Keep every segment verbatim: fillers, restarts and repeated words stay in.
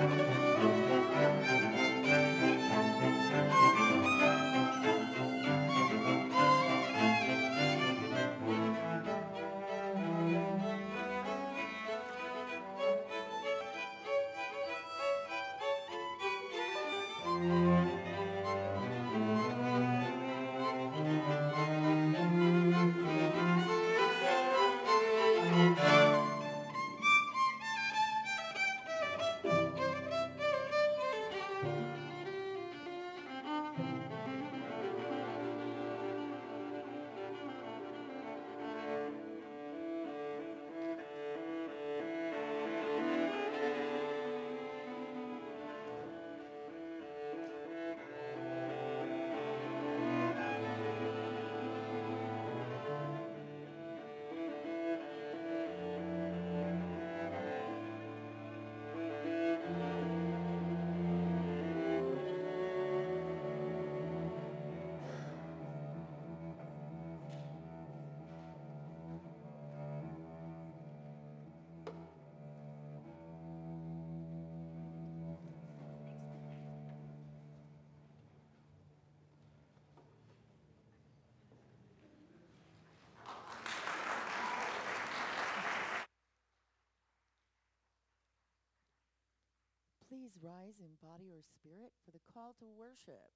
Please rise in body or spirit for the call to worship.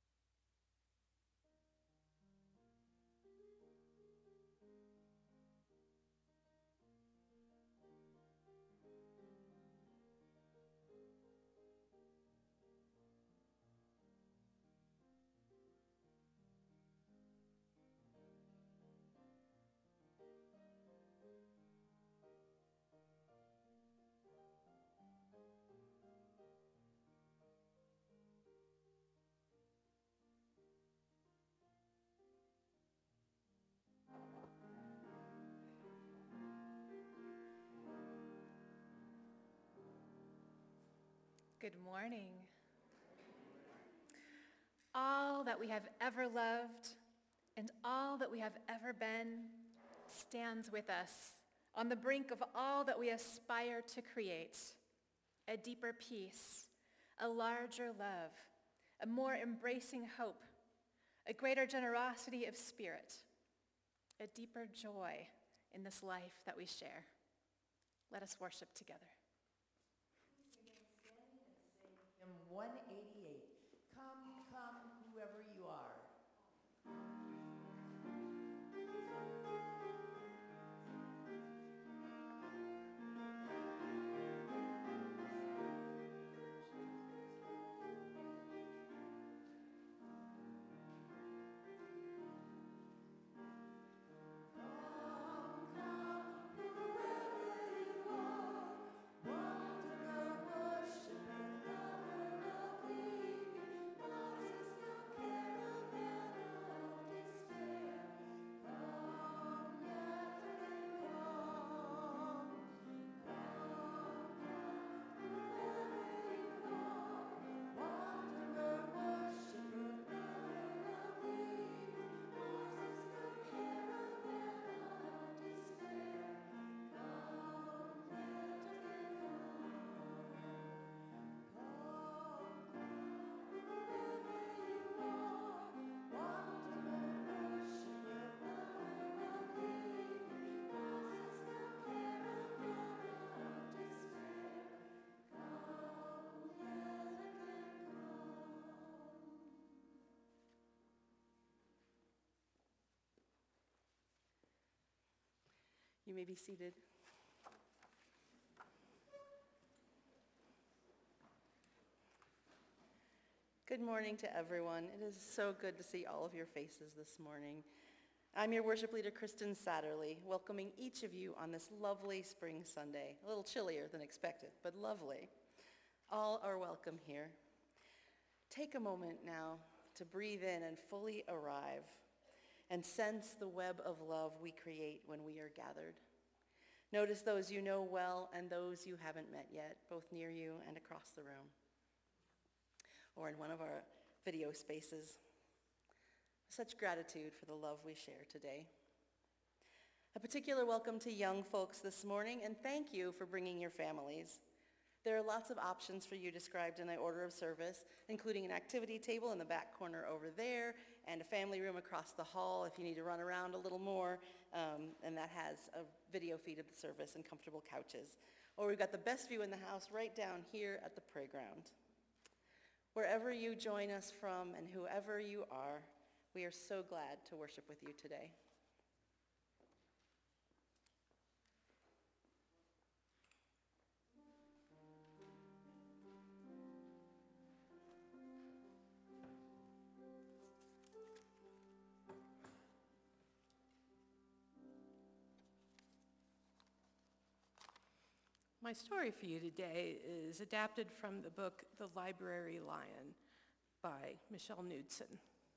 Good morning. All that we have ever loved and all that we have ever been stands with us on the brink of all that we aspire to create. A deeper peace, a larger love, a more embracing hope, a greater generosity of spirit, a deeper joy in this life that we share. Let us worship together. Hymn one eighty-eight, Come, Come, Whoever You Are. You may be seated. Good morning to everyone. It is so good to see all of your faces this morning. I'm your worship leader, Kristen Satterley, welcoming each of you on this lovely spring Sunday. A little chillier than expected, but lovely. All are welcome here. Take a moment now to breathe in and fully arrive and sense the web of love we create when we are gathered. Notice those you know well and those you haven't met yet, both near you and across the room, or in one of our video spaces. Such gratitude for the love we share today. A particular welcome to young folks this morning, and thank you for bringing your families. There are lots of options for you described in the order of service, including an activity table in the back corner over there and a family room across the hall if you need to run around a little more, um, and that has a video feed of the service and comfortable couches. Or we've got the best view in the house right down here at the playground. Wherever you join us from and whoever you are, we are so glad to worship with you today. My story for you today is adapted from the book The Library Lion by Michelle Knudsen.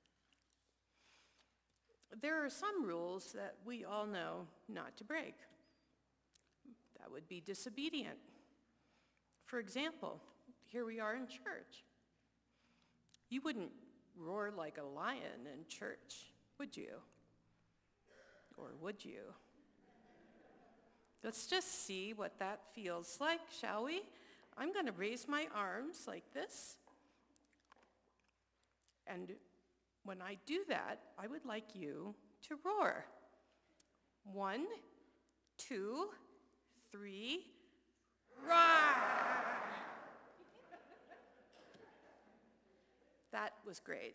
There are some rules that we all know not to break. That would be disobedient. For example, here we are in church. You wouldn't roar like a lion in church, would you? Or would you? Let's just see what that feels like, shall we? I'm going to raise my arms like this. And when I do that, I would like you to roar. One, two, three, roar! That was great.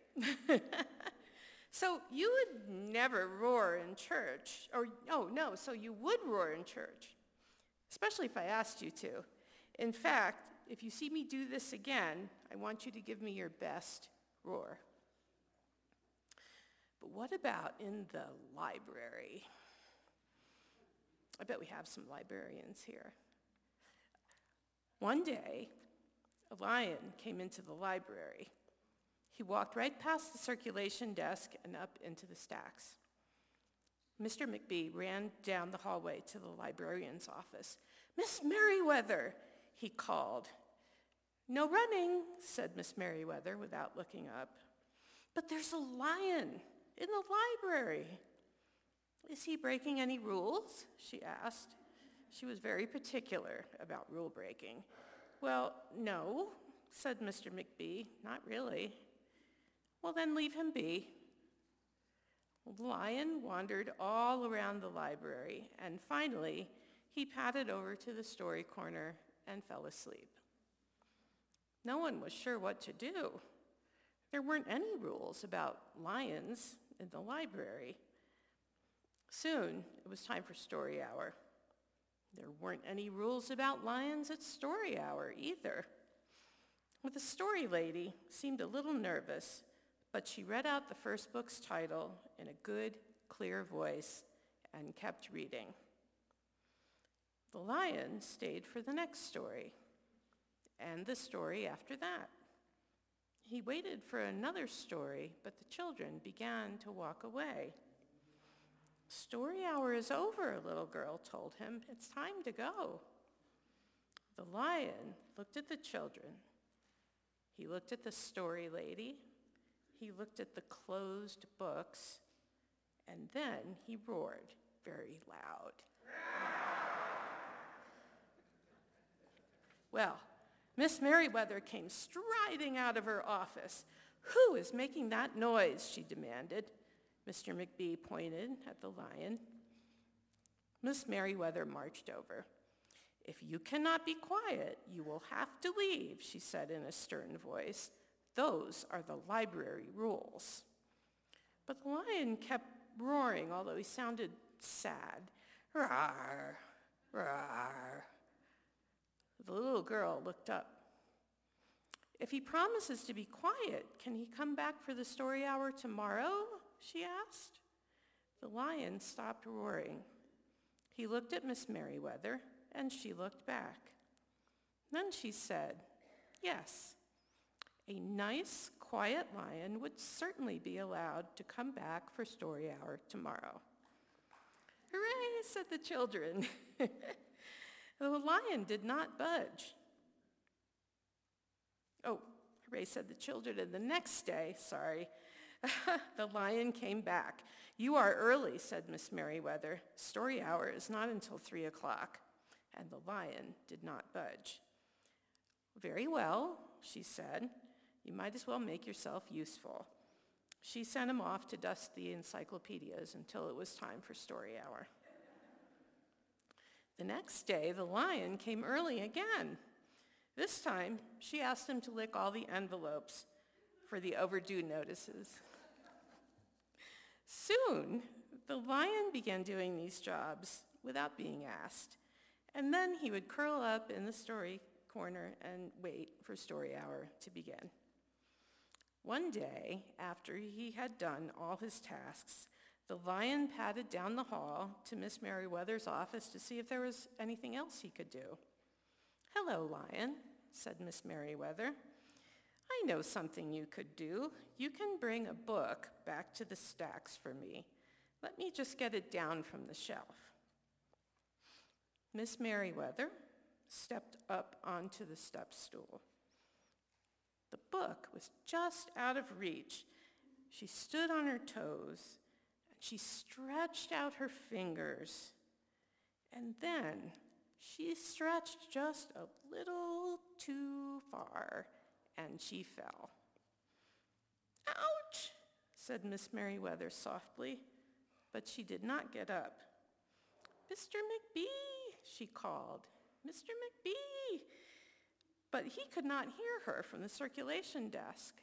So you would never roar in church, or oh no, so you would roar in church, especially if I asked you to. In fact, if you see me do this again, I want you to give me your best roar. But what about in the library? I bet we have some librarians here. One day, a lion came into the library. He walked right past the circulation desk and up into the stacks. Mister McBee ran down the hallway to the librarian's office. "Miss Merriweather," he called. "No running," said Miss Merriweather without looking up. "But there's a lion in the library." "Is he breaking any rules?" she asked. She was very particular about rule breaking. "Well, no," said Mister McBee, "not really." "Well, then leave him be." The lion wandered all around the library, and finally, he padded over to the story corner and fell asleep. No one was sure what to do. There weren't any rules about lions in the library. Soon, it was time for story hour. There weren't any rules about lions at story hour either. The story lady seemed a little nervous, but she read out the first book's title in a good, clear voice and kept reading. The lion stayed for the next story, and the story after that. He waited for another story, but the children began to walk away. "Story hour is over," a little girl told him. "It's time to go." The lion looked at the children. He looked at the story lady. He looked at the closed books, and then he roared very loud. Well, Miss Merriweather came striding out of her office. "Who is making that noise?" she demanded. Mister McBee pointed at the lion. Miss Merriweather marched over. "If you cannot be quiet, you will have to leave," she said in a stern voice. "Those are the library rules." But the lion kept roaring, although he sounded sad. "Rawr, rawr." The little girl looked up. "If he promises to be quiet, can he come back for the story hour tomorrow?" she asked. The lion stopped roaring. He looked at Miss Merriweather, and she looked back. Then she said, "Yes. A nice, quiet lion would certainly be allowed to come back for story hour tomorrow." "Hooray," said the children. The lion did not budge. Oh, hooray, said the children, and the next day, sorry, the lion came back. "You are early," said Miss Merriweather. "Story hour is not until three o'clock." And the lion did not budge. "Very well," she said. "You might as well make yourself useful." She sent him off to dust the encyclopedias until it was time for story hour. The next day, the lion came early again. This time, she asked him to lick all the envelopes for the overdue notices. Soon, the lion began doing these jobs without being asked, and then he would curl up in the story corner and wait for story hour to begin. One day, after he had done all his tasks, the lion padded down the hall to Miss Merriweather's office to see if there was anything else he could do. "Hello, Lion," said Miss Merriweather. "I know something you could do. You can bring a book back to the stacks for me. Let me just get it down from the shelf." Miss Merriweather stepped up onto the step stool. The book was just out of reach. She stood on her toes, and she stretched out her fingers. And then she stretched just a little too far, and she fell. "Ouch," said Miss Merriweather softly, but she did not get up. "Mister McBee," she called, "Mister McBee." But he could not hear her from the circulation desk.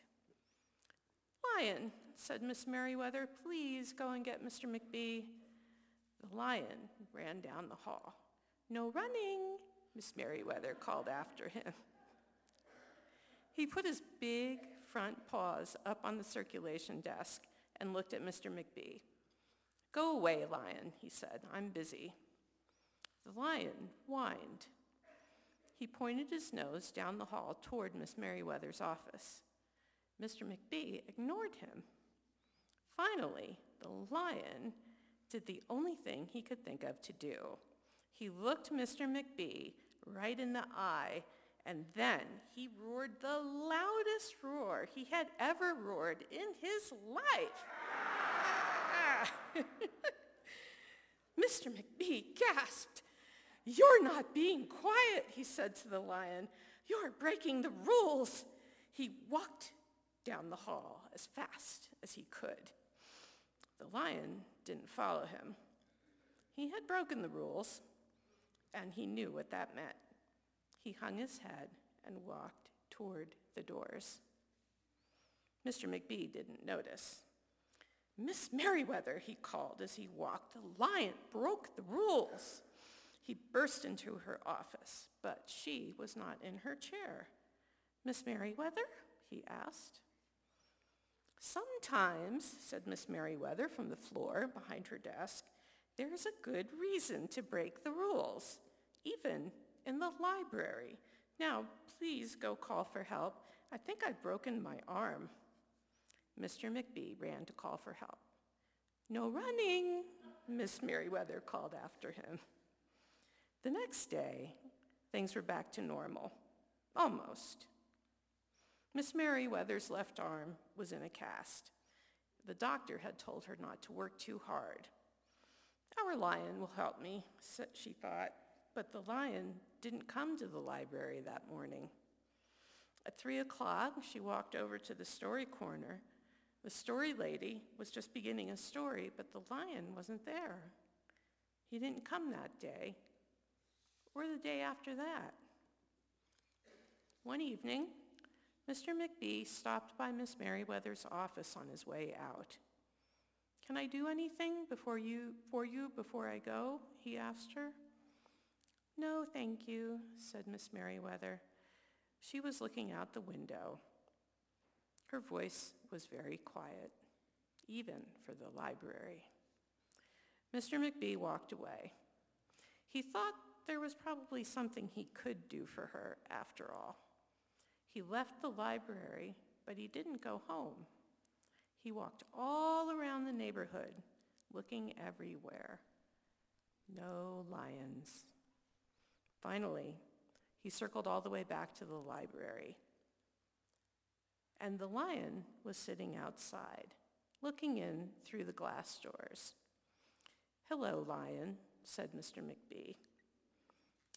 "Lion," said Miss Merriweather, "please go and get Mister McBee." The lion ran down the hall. "No running," Miss Merriweather called after him. He put his big front paws up on the circulation desk and looked at Mister McBee. "Go away, Lion," he said. "I'm busy." The lion whined. He pointed his nose down the hall toward Miss Merriweather's office. Mister McBee ignored him. Finally, the lion did the only thing he could think of to do. He looked Mister McBee right in the eye, and then he roared the loudest roar he had ever roared in his life. Mister McBee gasped. "You're not being quiet," he said to the lion. "You're breaking the rules." He walked down the hall as fast as he could. The lion didn't follow him. He had broken the rules, and he knew what that meant. He hung his head and walked toward the doors. Mister McBee didn't notice. "Miss Merriweather," he called as he walked, "the lion broke the rules." He burst into her office, but she was not in her chair. "Miss Merriweather?" he asked. "Sometimes," said Miss Merriweather from the floor behind her desk, "there's a good reason to break the rules, even in the library. Now, please go call for help. I think I've broken my arm." Mister McBee ran to call for help. "No running," Miss Merriweather called after him. The next day, things were back to normal. Almost. Miss Merriweather's left arm was in a cast. The doctor had told her not to work too hard. "Our lion will help me," she thought, but the lion didn't come to the library that morning. At three o'clock, she walked over to the story corner. The story lady was just beginning a story, but the lion wasn't there. He didn't come that day, or the day after that. One evening, Mister McBee stopped by Miss Merriweather's office on his way out. "Can I do anything before you, for you before I go?" he asked her. "No, thank you," said Miss Merriweather. She was looking out the window. Her voice was very quiet, even for the library. Mister McBee walked away. He thought there was probably something he could do for her after all. He left the library, but he didn't go home. He walked all around the neighborhood, looking everywhere. No lions. Finally, he circled all the way back to the library. And the lion was sitting outside, looking in through the glass doors. "Hello, Lion," said Mister McBee.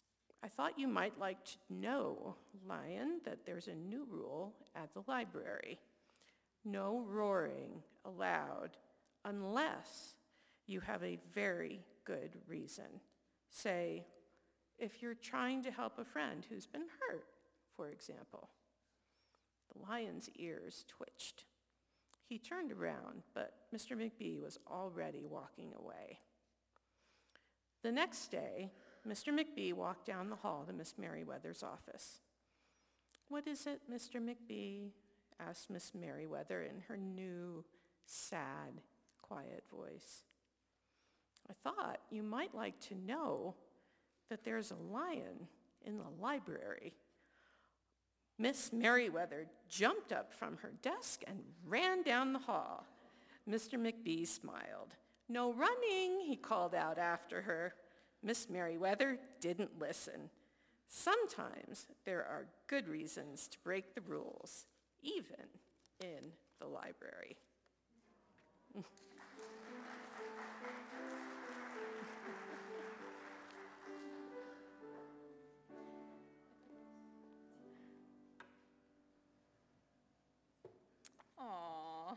I thought you might like to know, Lion, that there's a new rule at the library. No roaring allowed unless you have a very good reason. Say, if you're trying to help a friend who's been hurt, for example. The lion's ears twitched. He turned around, but Mister McBee was already walking away. The next day, Mister McBee walked down the hall to Miss Merriweather's office. "What is it, Mister McBee?" asked Miss Merriweather in her new, sad, quiet voice. "I thought you might like to know that there's a lion in the library." Miss Merriweather jumped up from her desk and ran down the hall. Mister McBee smiled. "No running," he called out after her. Miss Merriweather didn't listen. Sometimes there are good reasons to break the rules, even in the library. Aw.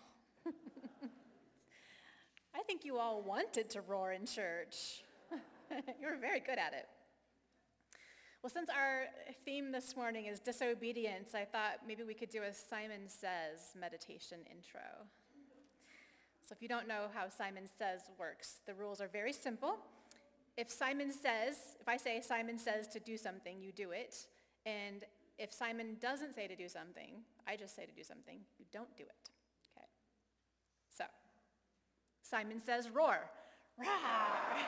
I think you all wanted to roar in church. You were very good at it. Well, since our theme this morning is disobedience, I thought maybe we could do a Simon Says meditation intro. So if you don't know how Simon Says works, the rules are very simple. If Simon says, if I say Simon says to do something, you do it. And if Simon doesn't say to do something, I just say to do something, you don't do it. Okay. So, Simon says roar. Rawr.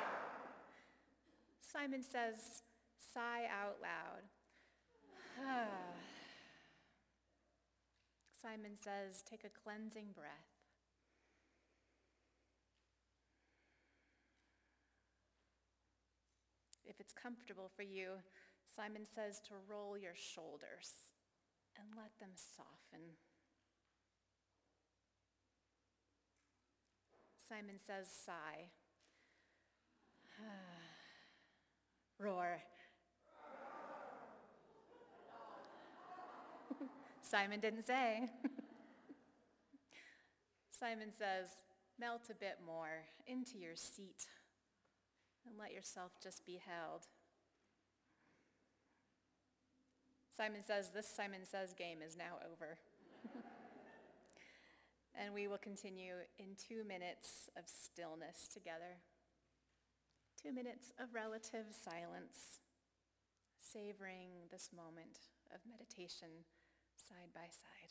Simon says sigh out loud. Simon says take a cleansing breath. If it's comfortable for you, Simon says to roll your shoulders and let them soften. Simon says sigh. Roar. Simon didn't say. Simon says, melt a bit more into your seat and let yourself just be held. Simon says, this Simon Says game is now over. And we will continue in two minutes of stillness together. Two minutes of relative silence, savoring this moment of meditation side by side.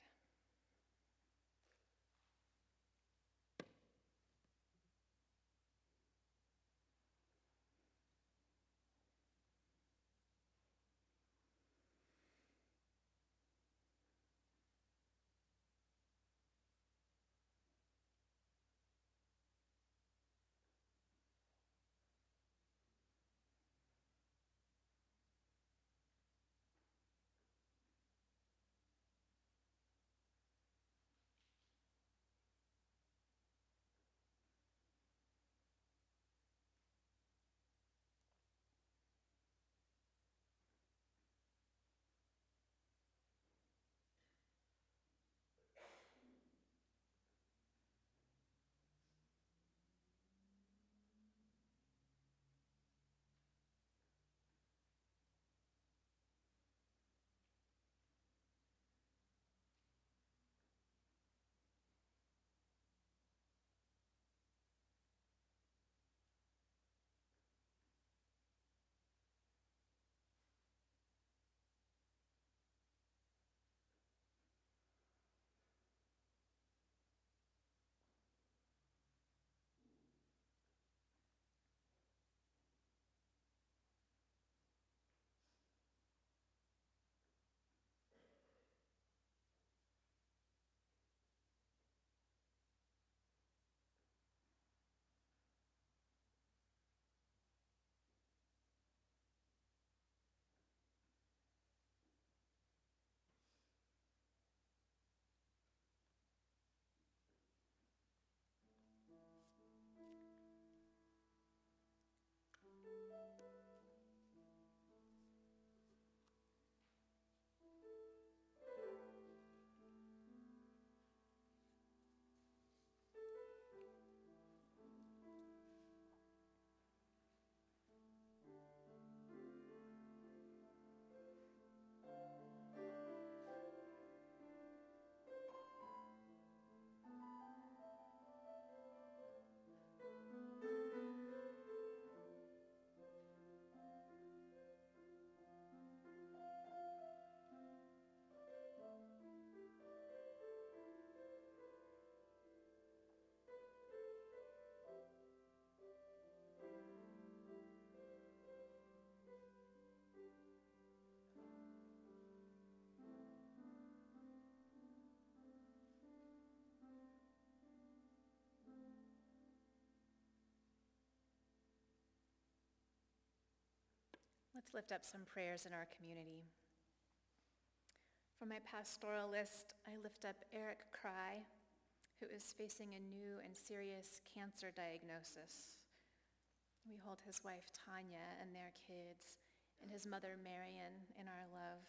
Let's lift up some prayers in our community. For my pastoral list, I lift up Eric Cry, who is facing a new and serious cancer diagnosis. We hold his wife Tanya and their kids and his mother Marion in our love.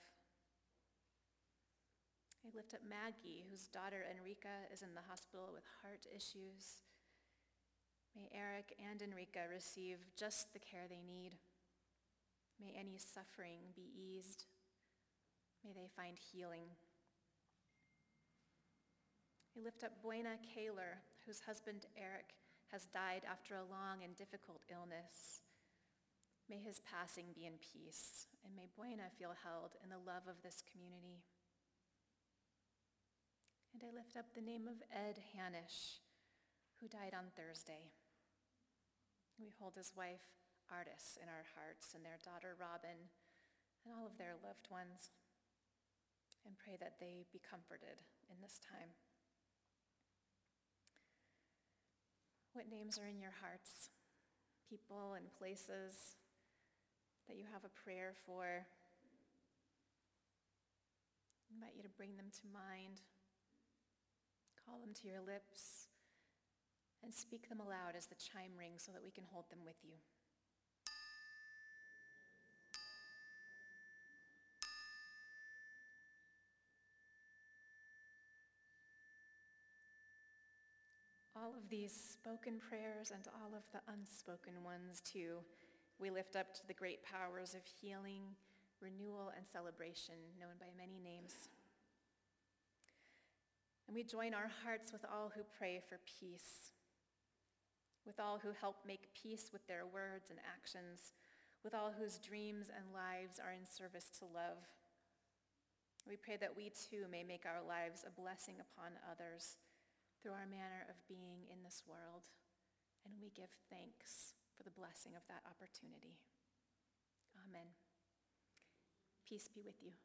I lift up Maggie, whose daughter Enrica is in the hospital with heart issues. May Eric and Enrica receive just the care they need. May any suffering be eased. May they find healing. I lift up Buena Kaler, whose husband Eric has died after a long and difficult illness. May his passing be in peace, and may Buena feel held in the love of this community. And I lift up the name of Ed Hanish, who died on Thursday. We hold his wife Artis in our hearts, and their daughter Robin, and all of their loved ones, and pray that they be comforted in this time. What names are in your hearts? People and places that you have a prayer for? I invite you to bring them to mind. Call them to your lips and speak them aloud as the chime rings so that we can hold them with you. All of these spoken prayers and all of the unspoken ones too, we lift up to the great powers of healing, renewal, and celebration known by many names. And we join our hearts with all who pray for peace, with all who help make peace with their words and actions, with all whose dreams and lives are in service to love. We pray that we too may make our lives a blessing upon others through our manner of being in this world, and we give thanks for the blessing of that opportunity. Amen. Peace be with you.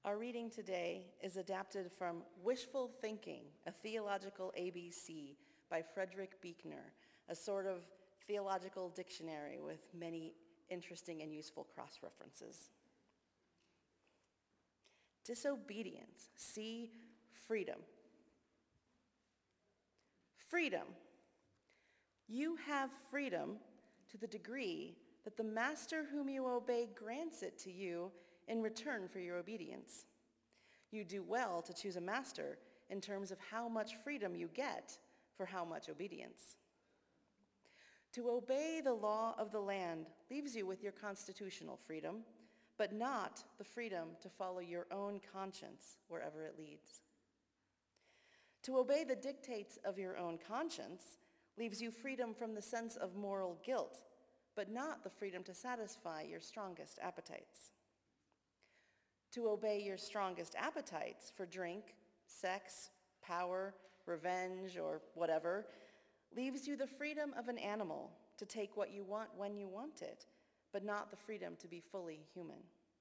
Our reading today is adapted from Wishful Thinking, a Theological A B C by Frederick Buechner, a sort of theological dictionary with many interesting and useful cross-references. Disobedience, see freedom. Freedom. You have freedom to the degree that the master whom you obey grants it to you in return for your obedience. You do well to choose a master in terms of how much freedom you get for how much obedience. To obey the law of the land leaves you with your constitutional freedom, but not the freedom to follow your own conscience wherever it leads. To obey the dictates of your own conscience leaves you freedom from the sense of moral guilt, but not the freedom to satisfy your strongest appetites. To obey your strongest appetites for drink, sex, power, revenge, or whatever, leaves you the freedom of an animal to take what you want when you want it, but not the freedom to be fully human.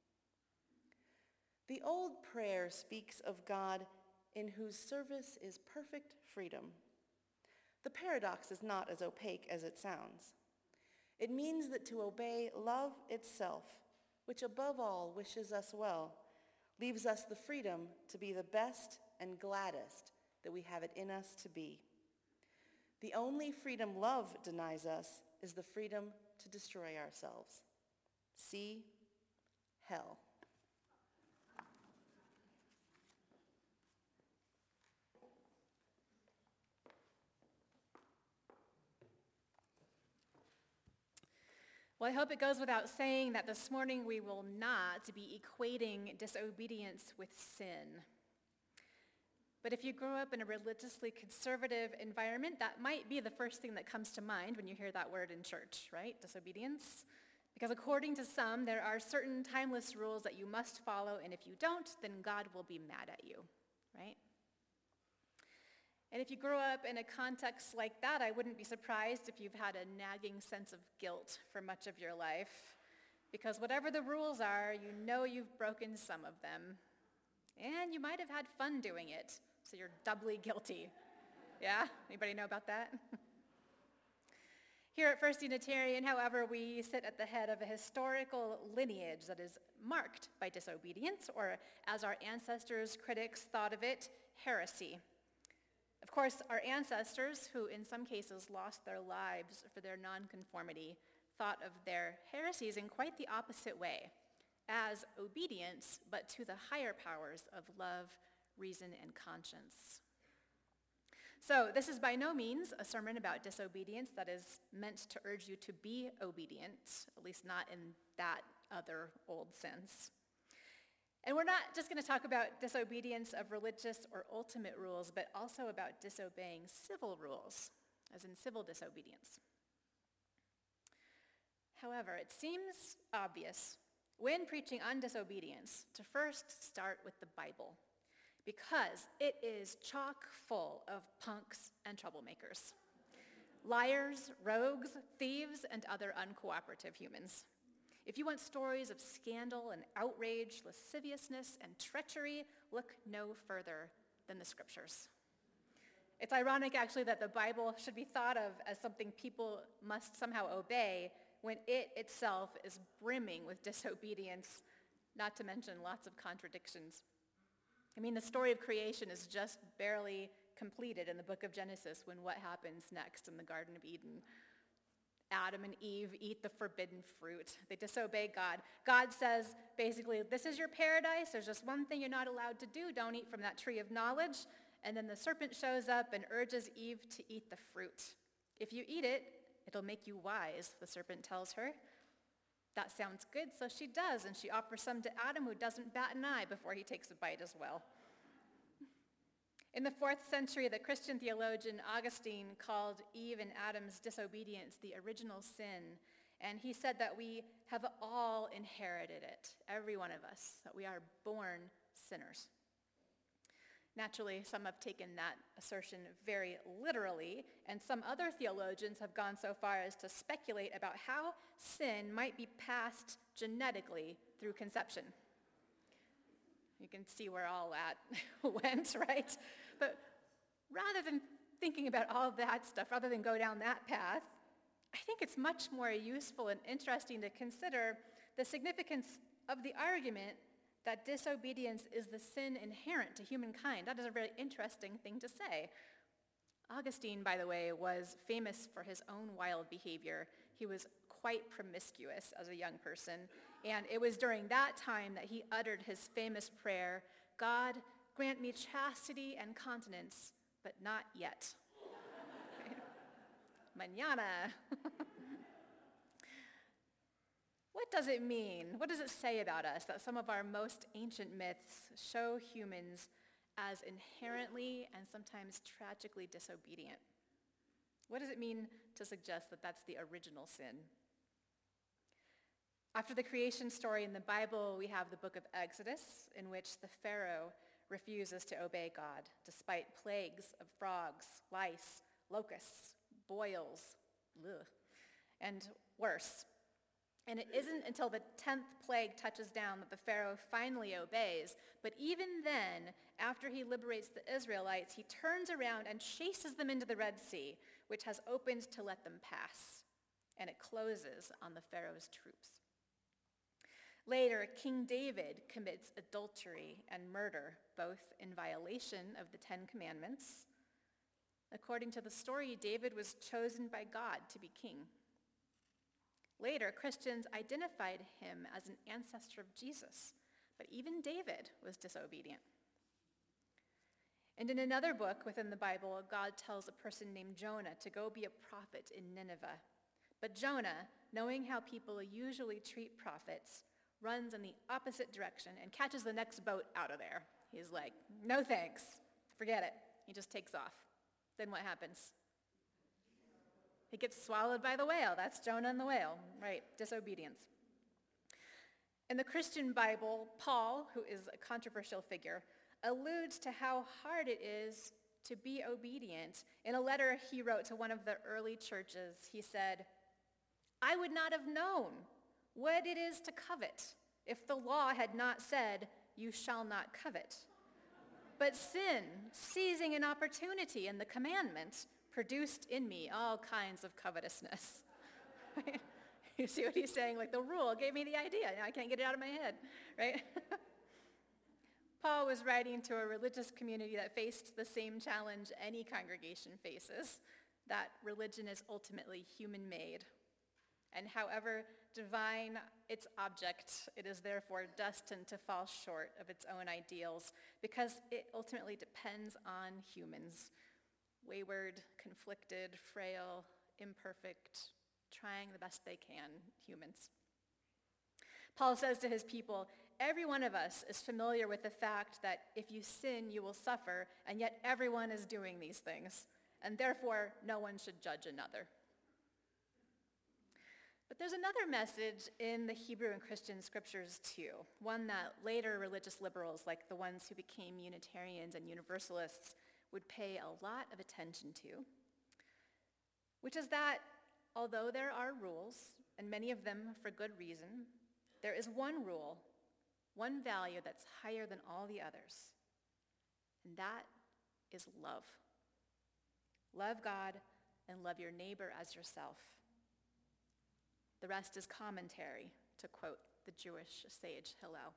The old prayer speaks of God in whose service is perfect freedom. The paradox is not as opaque as it sounds. It means that to obey love itself, which above all wishes us well, leaves us the freedom to be the best and gladdest that we have it in us to be. The only freedom love denies us is the freedom to destroy ourselves. See hell. Well, I hope it goes without saying that this morning we will not be equating disobedience with sin. But if you grow up in a religiously conservative environment, that might be the first thing that comes to mind when you hear that word in church, right? Disobedience. Because according to some, there are certain timeless rules that you must follow, and if you don't, then God will be mad at you, right? And if you grow up in a context like that, I wouldn't be surprised if you've had a nagging sense of guilt for much of your life. Because whatever the rules are, you know you've broken some of them. And you might have had fun doing it, so you're doubly guilty. Yeah? Anybody know about that? Here at First Unitarian, however, we sit at the head of a historical lineage that is marked by disobedience, or as our ancestors' critics thought of it, heresy. Of course, our ancestors, who in some cases lost their lives for their nonconformity, thought of their heresies in quite the opposite way, as obedience, but to the higher powers of love, reason, and conscience. So this is by no means a sermon about disobedience that is meant to urge you to be obedient, at least not in that other old sense. And we're not just going to talk about disobedience of religious or ultimate rules, but also about disobeying civil rules, as in civil disobedience. However, it seems obvious when preaching on disobedience to first start with the Bible, because it is chock full of punks and troublemakers, liars, rogues, thieves, and other uncooperative humans. If you want stories of scandal and outrage, lasciviousness, and treachery, look no further than the scriptures. It's ironic, actually, that the Bible should be thought of as something people must somehow obey when it itself is brimming with disobedience, not to mention lots of contradictions. I mean, the story of creation is just barely completed in the book of Genesis when what happens next in the Garden of Eden? Adam and Eve eat the forbidden fruit. They disobey God. God says, basically, this is your paradise. There's just one thing you're not allowed to do. Don't eat from that tree of knowledge. And then the serpent shows up and urges Eve to eat the fruit. If you eat it, it'll make you wise, the serpent tells her. That sounds good, so she does, and she offers some to Adam, who doesn't bat an eye before he takes a bite as well. In the fourth century, the Christian theologian Augustine called Eve and Adam's disobedience the original sin, and he said that we have all inherited it, every one of us, that we are born sinners. Naturally, some have taken that assertion very literally, and some other theologians have gone so far as to speculate about how sin might be passed genetically through conception. You can see where all that went, right? But rather than thinking about all that stuff, rather than go down that path, I think it's much more useful and interesting to consider the significance of the argument that disobedience is the sin inherent to humankind. That is a very interesting thing to say. Augustine, by the way, was famous for his own wild behavior. He was quite promiscuous as a young person, and it was during that time that he uttered his famous prayer, "God, grant me chastity and continence, but not yet." Mañana. What does it mean? What does it say about us that some of our most ancient myths show humans as inherently and sometimes tragically disobedient? What does it mean to suggest that that's the original sin? After the creation story in the Bible, we have the book of Exodus, in which the Pharaoh refuses to obey God, despite plagues of frogs, lice, locusts, boils, ugh, and worse. And it isn't until the tenth plague touches down that the Pharaoh finally obeys. But even then, after he liberates the Israelites, he turns around and chases them into the Red Sea, which has opened to let them pass. And it closes on the Pharaoh's troops. Later, King David commits adultery and murder, both in violation of the Ten Commandments. According to the story, David was chosen by God to be king. Later, Christians identified him as an ancestor of Jesus, but even David was disobedient. And in another book within the Bible, God tells a person named Jonah to go be a prophet in Nineveh. But Jonah, knowing how people usually treat prophets, runs in the opposite direction and catches the next boat out of there. He's like, "No thanks, forget it." He just takes off. Then what happens? He gets swallowed by the whale. That's Jonah and the whale, right? Disobedience. In the Christian Bible, Paul, who is a controversial figure, alludes to how hard it is to be obedient. In a letter he wrote to one of the early churches, he said, "I would not have known what it is to covet if the law had not said, 'You shall not covet.' But sin, seizing an opportunity in the commandment, produced in me all kinds of covetousness." You see what he's saying? Like, the rule gave me the idea. Now I can't get it out of my head, right? Paul was writing to a religious community that faced the same challenge any congregation faces, that religion is ultimately human-made. And however divine its object, it is therefore destined to fall short of its own ideals because it ultimately depends on humans. Wayward, conflicted, frail, imperfect, trying the best they can humans. Paul says to his people, every one of us is familiar with the fact that if you sin, you will suffer, and yet everyone is doing these things, and therefore no one should judge another. But there's another message in the Hebrew and Christian scriptures too, one that later religious liberals, like the ones who became Unitarians and Universalists, would pay a lot of attention to, which is that although there are rules, and many of them for good reason, there is one rule, one value that's higher than all the others, and that is love. Love God and love your neighbor as yourself. The rest is commentary, to quote the Jewish sage Hillel.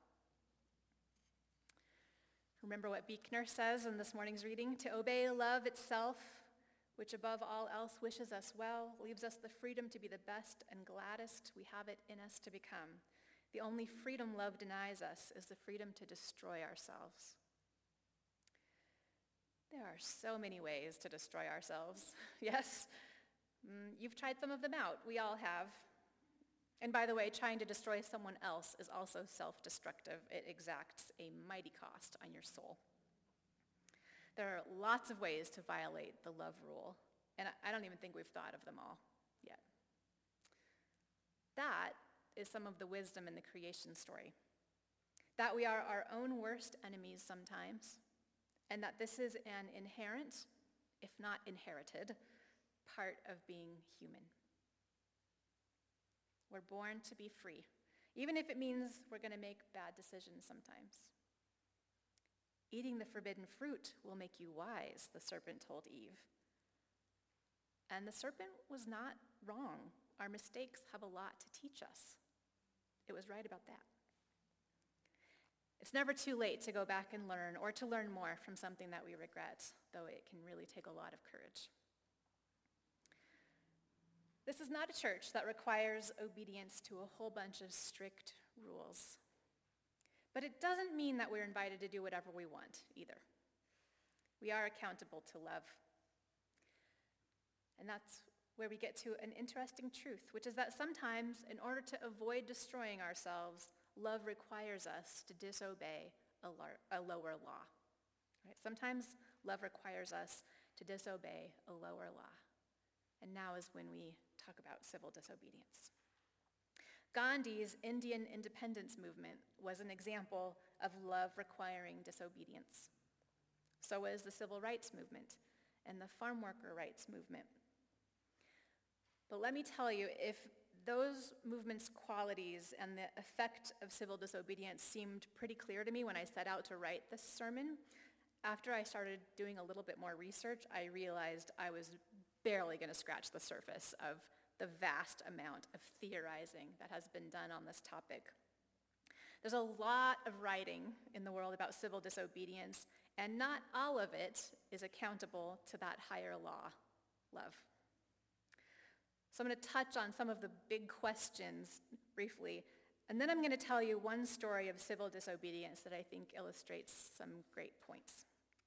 Remember what Buechner says in this morning's reading? To obey love itself, which above all else wishes us well, leaves us the freedom to be the best and gladdest we have it in us to become. The only freedom love denies us is the freedom to destroy ourselves. There are so many ways to destroy ourselves. Yes, mm, you've tried some of them out. We all have. And by the way, trying to destroy someone else is also self-destructive. It exacts a mighty cost on your soul. There are lots of ways to violate the love rule, and I don't even think we've thought of them all yet. That is some of the wisdom in the creation story. That we are our own worst enemies sometimes, and that this is an inherent, if not inherited, part of being human. We're born to be free, even if it means we're going to make bad decisions sometimes. Eating the forbidden fruit will make you wise, the serpent told Eve. And the serpent was not wrong. Our mistakes have a lot to teach us. It was right about that. It's never too late to go back and learn or to learn more from something that we regret, though it can really take a lot of courage. This is not a church that requires obedience to a whole bunch of strict rules. But it doesn't mean that we're invited to do whatever we want either. We are accountable to love. And that's where we get to an interesting truth, which is that sometimes, in order to avoid destroying ourselves, love requires us to disobey a, lar- a lower law. Right? Sometimes love requires us to disobey a lower law. And now is when we talk about civil disobedience. Gandhi's Indian independence movement was an example of love requiring disobedience. So was the civil rights movement and the farm worker rights movement. But let me tell you, if those movements' qualities and the effect of civil disobedience seemed pretty clear to me when I set out to write this sermon, after I started doing a little bit more research, I realized I was barely going to scratch the surface of the vast amount of theorizing that has been done on this topic. There's a lot of writing in the world about civil disobedience, and not all of it is accountable to that higher law, love. So I'm going to touch on some of the big questions briefly, and then I'm going to tell you one story of civil disobedience that I think illustrates some great points.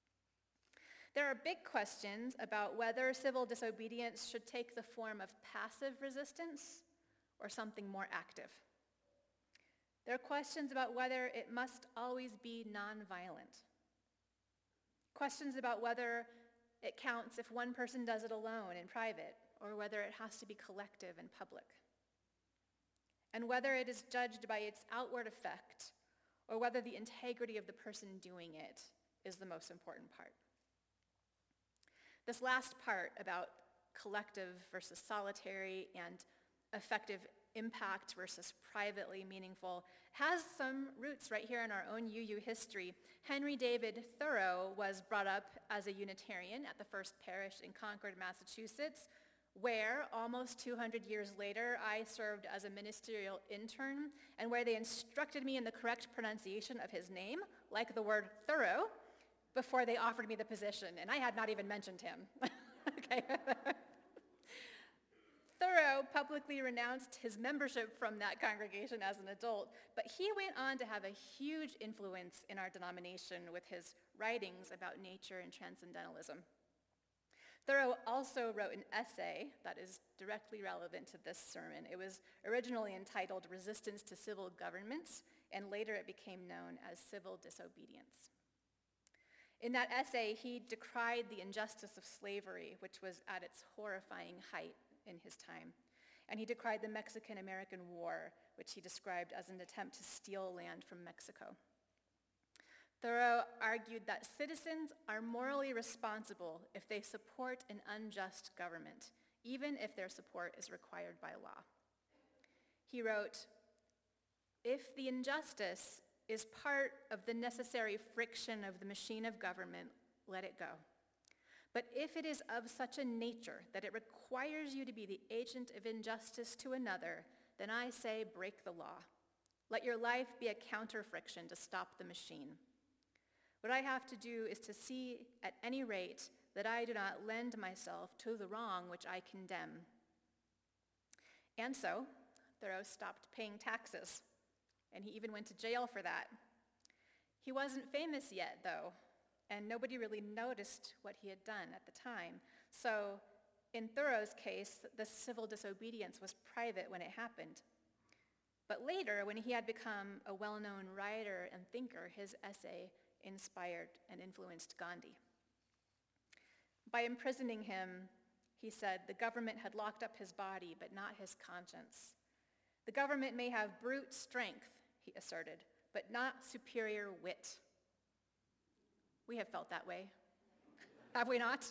There are big questions about whether civil disobedience should take the form of passive resistance or something more active. There are questions about whether it must always be nonviolent. Questions about whether it counts if one person does it alone in private, or whether it has to be collective and public. And whether it is judged by its outward effect, or whether the integrity of the person doing it is the most important part. This last part about collective versus solitary and effective impact versus privately meaningful has some roots right here in our own U U history. Henry David Thoreau was brought up as a Unitarian at the First Parish in Concord, Massachusetts, where almost two hundred years later I served as a ministerial intern, and where they instructed me in the correct pronunciation of his name, like the word thorough, before they offered me the position, and I had not even mentioned him. Okay. Thoreau publicly renounced his membership from that congregation as an adult, but he went on to have a huge influence in our denomination with his writings about nature and transcendentalism. Thoreau also wrote an essay that is directly relevant to this sermon. It was originally entitled Resistance to Civil Governments, and later it became known as Civil Disobedience. In that essay, he decried the injustice of slavery, which was at its horrifying height in his time. And he decried the Mexican-American War, which he described as an attempt to steal land from Mexico. Thoreau argued that citizens are morally responsible if they support an unjust government, even if their support is required by law. He wrote, "If the injustice is part of the necessary friction of the machine of government, let it go. But if it is of such a nature that it requires you to be the agent of injustice to another, then I say break the law. Let your life be a counter-friction to stop the machine. What I have to do is to see at any rate that I do not lend myself to the wrong which I condemn." And so, Thoreau stopped paying taxes, and he even went to jail for that. He wasn't famous yet, though, and nobody really noticed what he had done at the time. So in Thoreau's case, the civil disobedience was private when it happened. But later, when he had become a well-known writer and thinker, his essay inspired and influenced Gandhi. By imprisoning him, he said, the government had locked up his body, but not his conscience. The government may have brute strength, he asserted, but not superior wit. We have felt that way, have we not?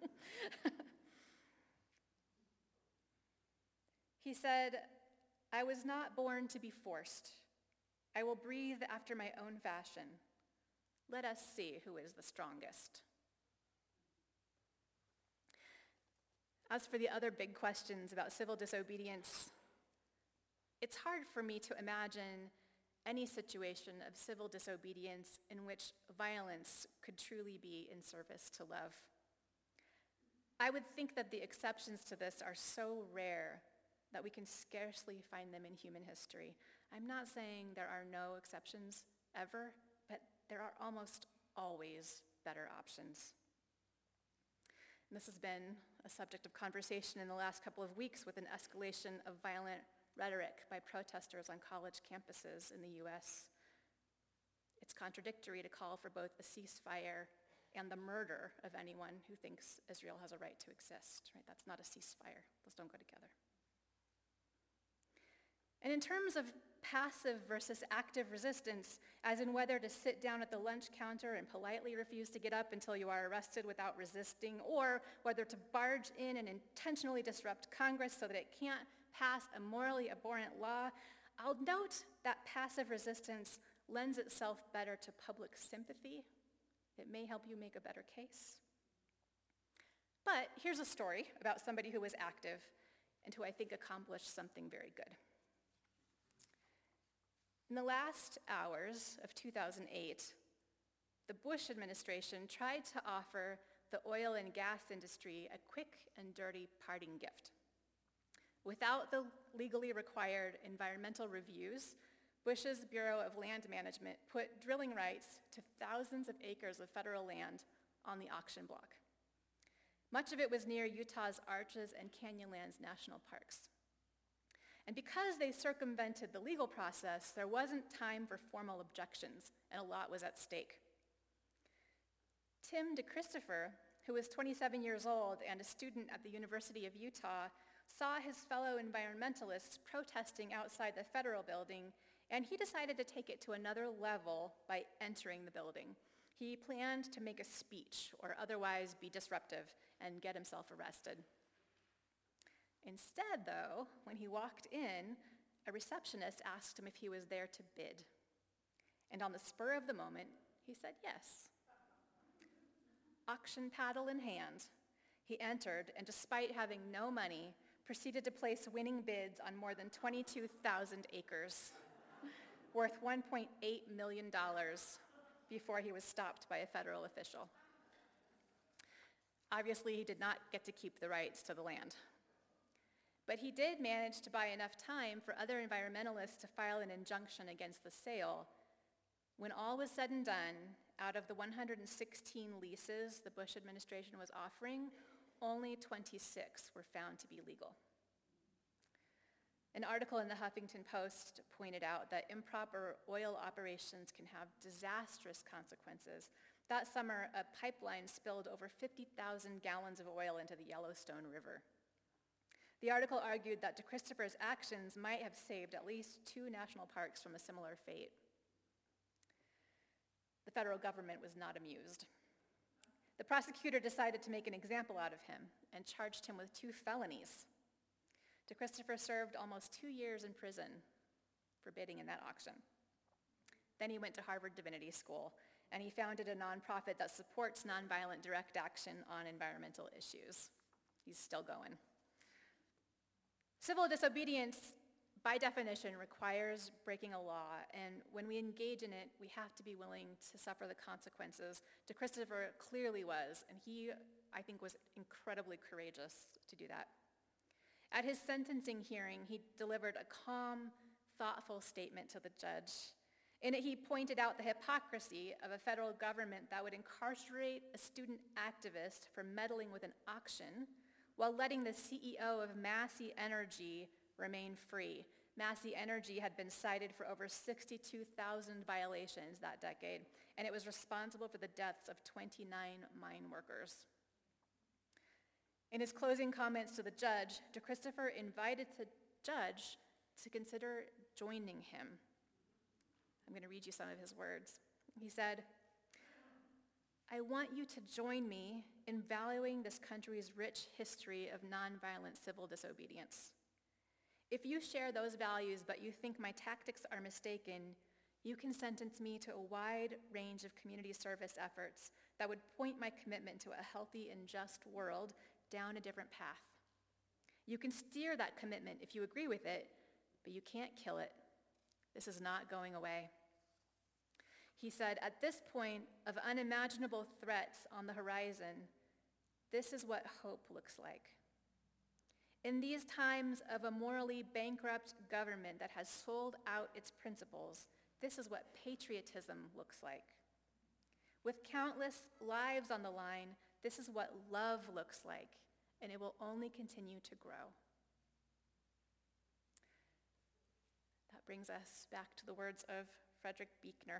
He said, I was not born to be forced. I will breathe after my own fashion. Let us see who is the strongest. As for the other big questions about civil disobedience, it's hard for me to imagine any situation of civil disobedience in which violence could truly be in service to love. I would think that the exceptions to this are so rare that we can scarcely find them in human history. I'm not saying there are no exceptions ever, but there are almost always better options. And this has been a subject of conversation in the last couple of weeks with an escalation of violent rhetoric by protesters on college campuses in the U S. It's contradictory to call for both a ceasefire and the murder of anyone who thinks Israel has a right to exist, right? That's not a ceasefire. Those don't go together. And in terms of passive versus active resistance, as in whether to sit down at the lunch counter and politely refuse to get up until you are arrested without resisting, or whether to barge in and intentionally disrupt Congress so that it can't pass a morally abhorrent law, I'll note that passive resistance lends itself better to public sympathy. It may help you make a better case. But here's a story about somebody who was active and who I think accomplished something very good. In the last hours of two thousand eight, the Bush administration tried to offer the oil and gas industry a quick and dirty parting gift. Without the legally required environmental reviews, Bush's Bureau of Land Management put drilling rights to thousands of acres of federal land on the auction block. Much of it was near Utah's Arches and Canyonlands National Parks. And because they circumvented the legal process, there wasn't time for formal objections, and a lot was at stake. Tim DeChristopher, who was twenty-seven years old and a student at the University of Utah, saw his fellow environmentalists protesting outside the federal building, and he decided to take it to another level by entering the building. He planned to make a speech or otherwise be disruptive and get himself arrested. Instead, though, when he walked in, a receptionist asked him if he was there to bid. And on the spur of the moment, he said yes. Auction paddle in hand, he entered, and despite having no money, proceeded to place winning bids on more than twenty-two thousand acres, worth one point eight million dollars, before he was stopped by a federal official. Obviously, he did not get to keep the rights to the land. But he did manage to buy enough time for other environmentalists to file an injunction against the sale. When all was said and done, out of the one hundred sixteen leases the Bush administration was offering, only twenty-six were found to be legal. An article in the Huffington Post pointed out that improper oil operations can have disastrous consequences. That summer, a pipeline spilled over fifty thousand gallons of oil into the Yellowstone River. The article argued that DeChristopher's actions might have saved at least two national parks from a similar fate. The federal government was not amused. The prosecutor decided to make an example out of him and charged him with two felonies. DeChristopher served almost two years in prison for bidding in that auction. Then he went to Harvard Divinity School, and he founded a nonprofit that supports nonviolent direct action on environmental issues. He's still going. Civil disobedience, by definition, requires breaking a law, and when we engage in it, we have to be willing to suffer the consequences. DeChristopher clearly was, and he, I think, was incredibly courageous to do that. At his sentencing hearing, he delivered a calm, thoughtful statement to the judge. In it, he pointed out the hypocrisy of a federal government that would incarcerate a student activist for meddling with an auction while letting the C E O of Massey Energy remain free. Massey Energy had been cited for over sixty-two thousand violations that decade, and it was responsible for the deaths of twenty-nine mine workers. In his closing comments to the judge, DeChristopher invited the judge to consider joining him. I'm going to read you some of his words. He said, "I want you to join me in valuing this country's rich history of nonviolent civil disobedience. If you share those values but you think my tactics are mistaken, You can sentence me to a wide range of community service efforts that would point my commitment to a healthy and just world down a different path. You can steer that commitment if you agree with it, but you can't kill it. This is not going away. He said, at this point of unimaginable threats on the horizon, this is what hope looks like. In these times of a morally bankrupt government that has sold out its principles, this is what patriotism looks like. With countless lives on the line, this is what love looks like, and it will only continue to grow. That brings us back to the words of Frederick Buechner.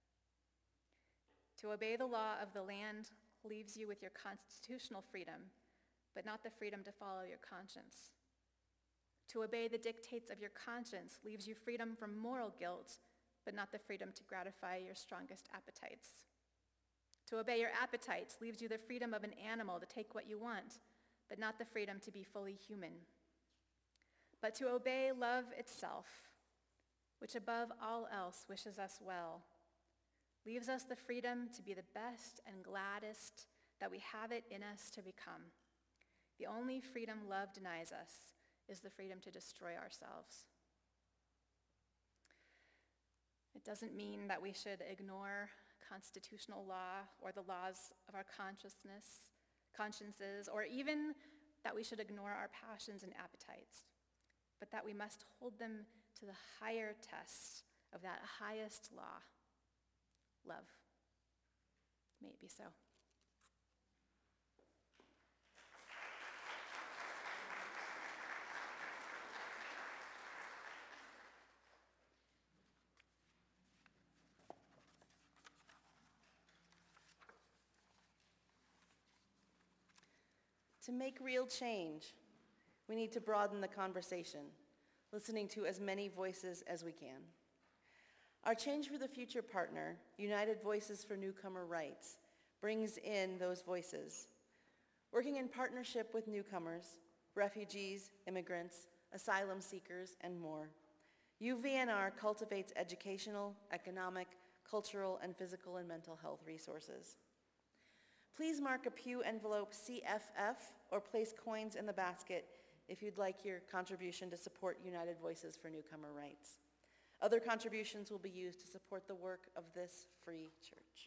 To obey the law of the land leaves you with your constitutional freedom, but not the freedom to follow your conscience. To obey the dictates of your conscience leaves you freedom from moral guilt, but not the freedom to gratify your strongest appetites. To obey your appetites leaves you the freedom of an animal to take what you want, but not the freedom to be fully human. But to obey love itself, which above all else wishes us well, leaves us the freedom to be the best and gladdest that we have it in us to become. The only freedom love denies us is the freedom to destroy ourselves. It doesn't mean that we should ignore constitutional law or the laws of our consciousness, consciences, or even that we should ignore our passions and appetites, but that we must hold them to the higher test of that highest law, love. May it be so. To make real change, we need to broaden the conversation, listening to as many voices as we can. Our Change for the Future partner, United Voices for Newcomer Rights, brings in those voices. Working in partnership with newcomers, refugees, immigrants, asylum seekers, and more, U V N R cultivates educational, economic, cultural, and physical and mental health resources. Please mark a pew envelope C F F or place coins in the basket if you'd like your contribution to support United Voices for Newcomer Rights. Other contributions will be used to support the work of this free church.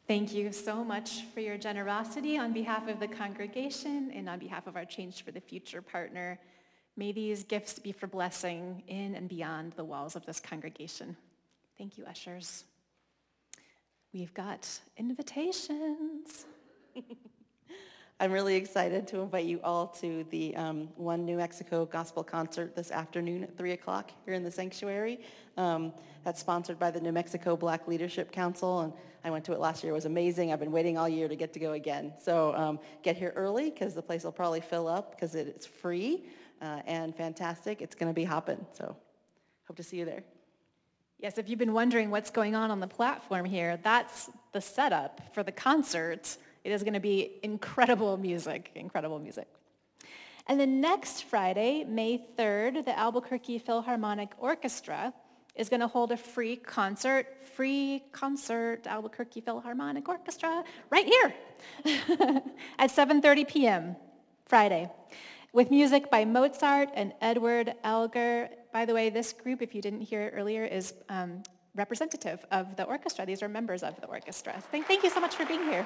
Thank you so much for your generosity on behalf of the congregation and on behalf of our Change for the Future partner. May these gifts be for blessing in and beyond the walls of this congregation. Thank you, ushers. We've got invitations. I'm really excited to invite you all to the um, One New Mexico Gospel Concert this afternoon at three o'clock here in the sanctuary. Um, that's sponsored by the New Mexico Black Leadership Council, and I went to it last year. It was amazing. I've been waiting all year to get to go again. So um, get here early because the place will probably fill up because it, it's free uh, and fantastic. It's going to be hopping, so hope to see you there. Yes, if you've been wondering what's going on on the platform here, that's the setup for the concert. It is going to be incredible music, incredible music. And then next Friday, May third, the Albuquerque Philharmonic Orchestra is going to hold a free concert, free concert, Albuquerque Philharmonic Orchestra, right here at seven thirty p.m. Friday, with music by Mozart and Edward Elgar. By the way, this group, if you didn't hear it earlier, is um, representative of the orchestra. These are members of the orchestra. Thank, thank you so much for being here.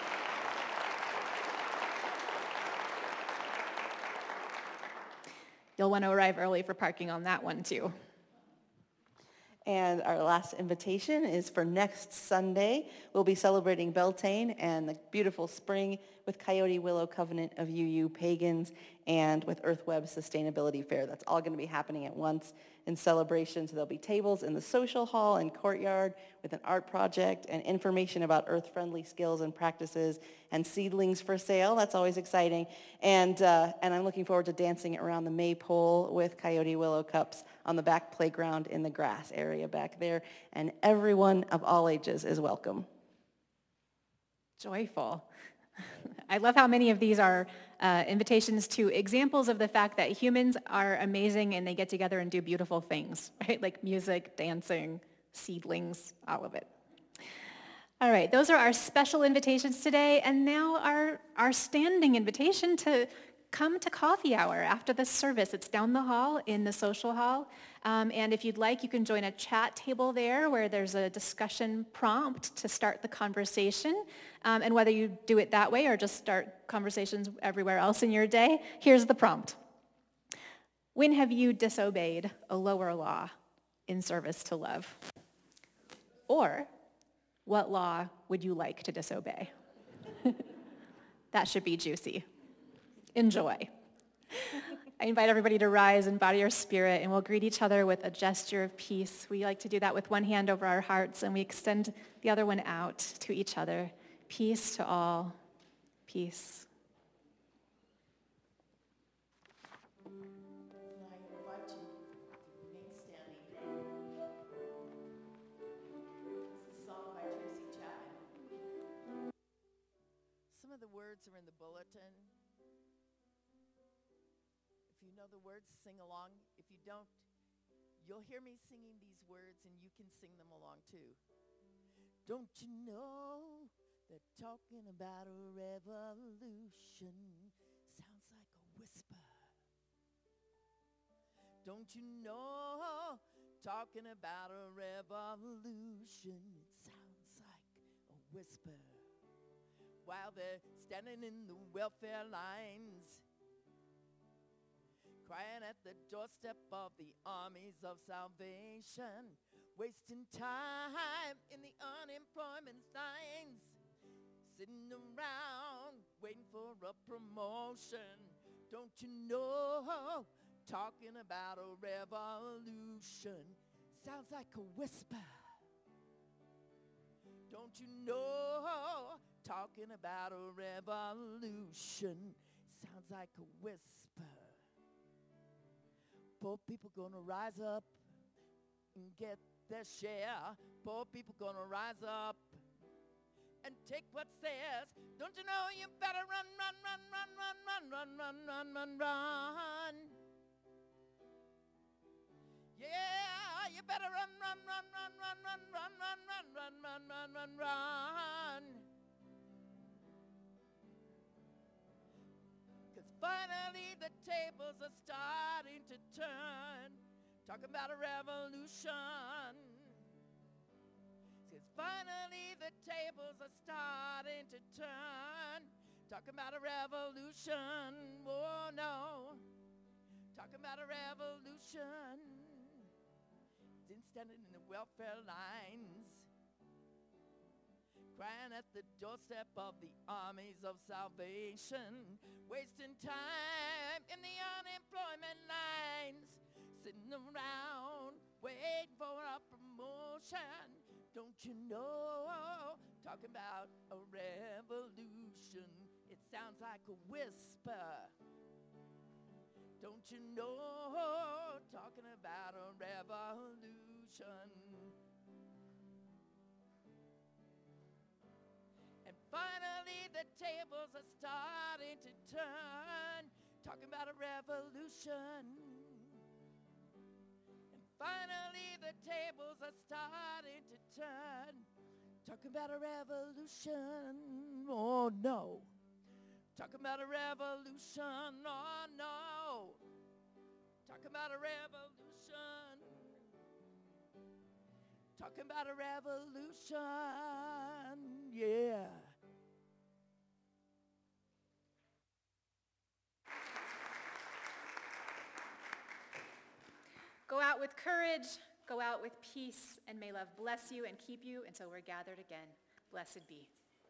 You'll want to arrive early for parking on that one, too. And our last invitation is for next Sunday. We'll be celebrating Beltane and the beautiful spring with Coyote Willow Covenant of U U Pagans and with Earthweb Sustainability Fair. That's all going to be happening at once in celebration. So there'll be tables in the social hall and courtyard with an art project and information about earth-friendly skills and practices and seedlings for sale. That's always exciting. And uh, and I'm looking forward to dancing around the maypole with Coyote Willow cups on the back playground in the grass area back there. And everyone of all ages is welcome. Joyful. I love how many of these are uh, invitations to examples of the fact that humans are amazing and they get together and do beautiful things, right? Like music, dancing, seedlings, all of it. All right, those are our special invitations today, and now our, our standing invitation to come to coffee hour after the service. It's down the hall in the social hall. Um, and if you'd like, you can join a chat table there where there's a discussion prompt to start the conversation. Um, and whether you do it that way or just start conversations everywhere else in your day, here's the prompt. When have you disobeyed a lower law in service to love? Or what law would you like to disobey? That should be juicy. Enjoy. I invite everybody to rise and body or spirit, and we'll greet each other with a gesture of peace. We like to do that with one hand over our hearts, and we extend the other one out to each other. Peace to all. Peace. I invite you to remain standing. This is a song by Tracy Chapman. Some of the words are in the bulletin. If you know the words, sing along. If you don't, you'll hear me singing these words and you can sing them along too. Don't you know that talking about a revolution sounds like a whisper? Don't you know talking about a revolution, it sounds like a whisper. While they're standing in the welfare lines, crying at the doorstep of the armies of salvation, wasting time in the unemployment lines, sitting around waiting for a promotion. Don't you know talking about a revolution sounds like a whisper? Don't you know talking about a revolution sounds like a whisper? Poor people gonna rise up and get their share. Poor people gonna rise up and take what's theirs. Don't you know you better run, run, run, run, run, run, run, run, run, run, run. Yeah, you better run, run, run, run, run, run, run, run, run, run, run, run, run, run. Finally, the tables are starting to turn. Talking about a revolution. It's 'cause finally the tables are starting to turn. Talking about a revolution, oh no. Talking about a revolution. Then standing in the welfare lines, crying at the doorstep of the armies of salvation, wasting time in the unemployment lines, sitting around waiting for a promotion. Don't you know, talking about a revolution, it sounds like a whisper. Don't you know, talking about a revolution. And finally the tables are starting to turn, talking about a revolution. And finally the tables are starting to turn, talking about a revolution, oh no. Talking about a revolution, oh no. Talking about a revolution. Talking about a revolution, yeah. Go out with courage, go out with peace, and may love bless you and keep you until we're gathered again. Blessed be.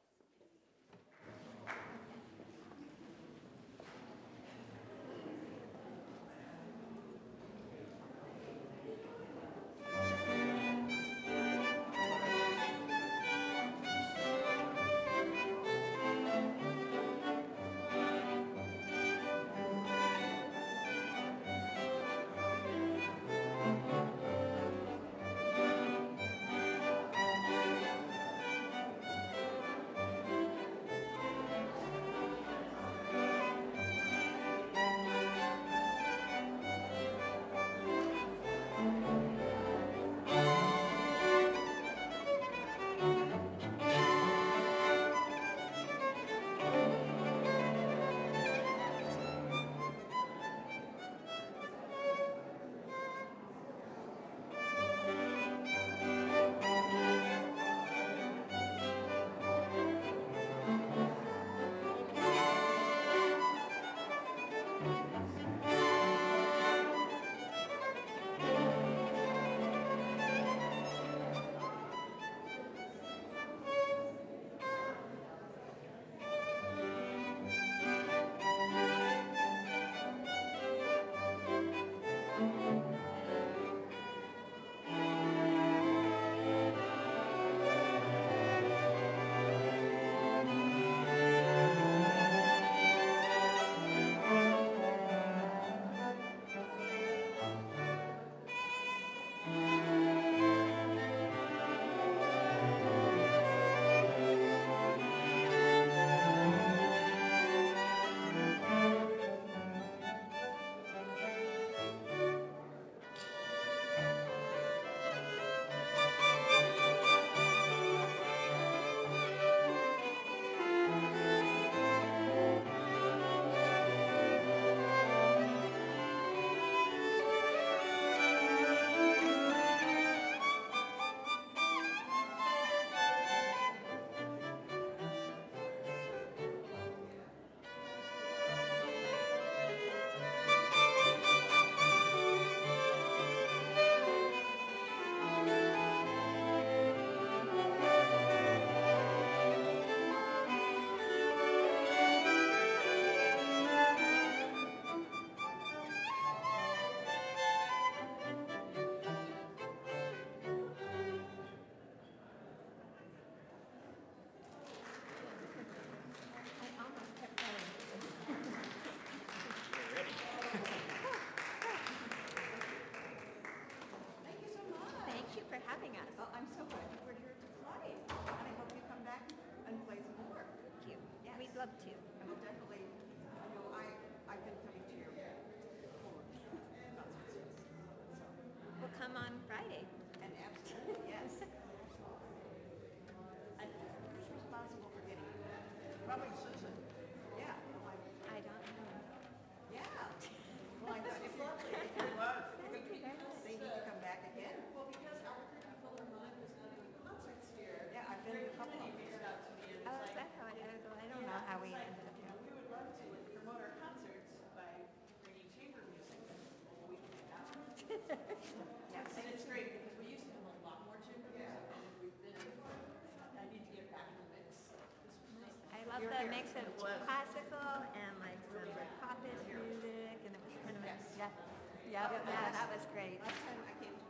love to. And we'll definitely, I know I, I've been coming to your concerts. So, We'll come on Friday. and absolutely, yes. And who's responsible for getting you? Probably Susan. Yeah. well, I- I don't know. Yeah. Well, I know, it's lovely. It was. They need to come back again. Well, because our curriculum line is not any concerts here. And it's great because we used to have a lot more chamber music, and we've been, I need to get back in the mix. I love the mix of classical and like some like popish music, and it was kind of, yeah, yeah, yeah, that was great. Last time I came to